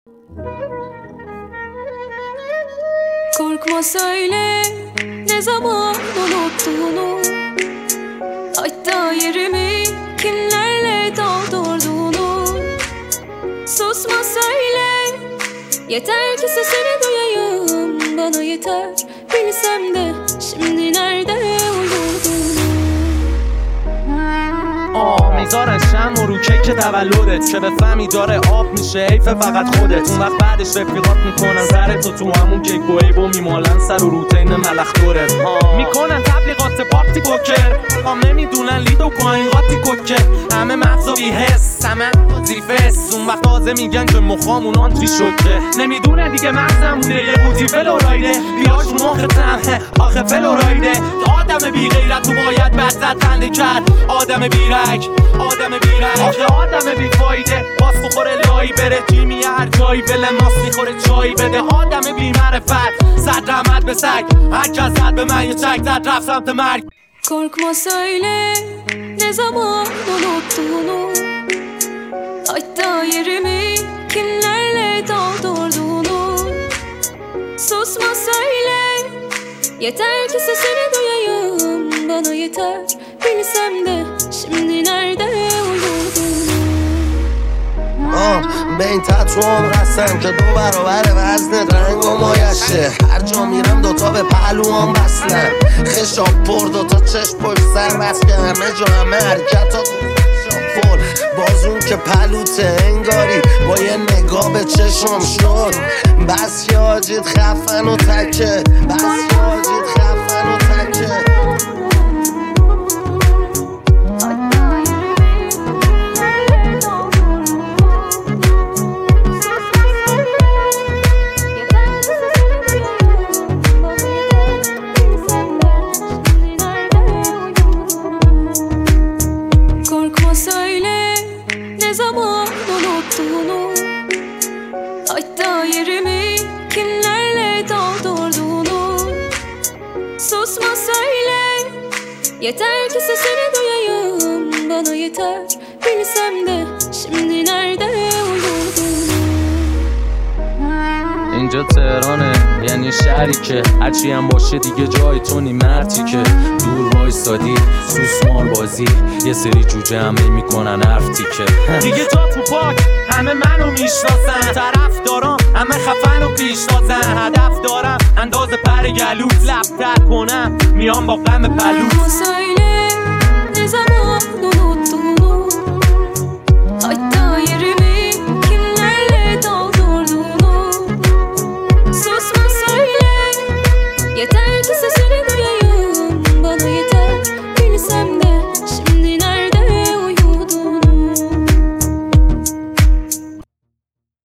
Korkma söyle ne zaman unuttuğunu, hatta yerimi kimlerle doldurduğunu. Susma söyle, yeter ki sesini duyayım. Bana yeter bilsem de şimdi nerede uyudun. میذارن شم و رو کیک تولدت که بفهمی داره آب میشه حیف فقط خودت. اون وقت بعدش رفیقات میکنن سرتو تو همون کیک و عیب و میمالن سر و روتین ملخ دورت. میکنن تبلیغات پارتی پوکر، نمیدونن لیدو پایین قاطی کوکر. همه مغزو بی حس، همه زیفس. اون وقت تازه میگن که مخامون آنتری شده. نمیدونن دیگه مغزمونه یه بودی فلورایده. بیاشون مختم آخه فلورایده. آدم بی غیرت تو باید بزد خنده کرد. آدم بیرک، آدم بیرک، آدم بی فایده. باز بخوره لایی بره جیمی هر جایی. بله ماست میخوره چایی بده. آدم بی معرفت زد رحمت به سگ. هر کس زد به من یه چک زد رفت سمت مرگ. Korkma söyle ne zaman unuttuğunu, hatta yerimi kimlerle doldurduğunu. Susma söyle, yeter ki sesini duyayım. Bana yeter bilsem de şimdi nerede uyudun. به این تطوام رستن که دو برابر وزنت رنگ و مایشه. هر جا میرم دوتا به پهلوان بسنم. خشاب پر دوتا چشم پشت سر بس که همه جا همه حرکت ها فول. بازون که پلوته انگاری با یه نگاه به چشم شد. بس که آجید خفن و تکه، بس که آجید خفن و تکه. Korkma söyle ne zaman unuttuğunu, hatta yerimi kimlerle doldurduğunu. Susma söyle, yeter ki sesini duyayım. Bana yeter bilsem de şimdi nerede uyudun. اینجا تهرانه یعنی شهری که هرچی هم باشه دیگه جای تو نی. مرتی که دور وایسادی سوسمار بازی. یه سری جوجه همه میکنن حرف تیکه. دیگه جا تو پاک همه منو میشناسن. طرف دارم همه خفن و پیشتازن. هدف دارم انداز پر گلوت لب تر کنم میام با غم پلوت. Korkma söyle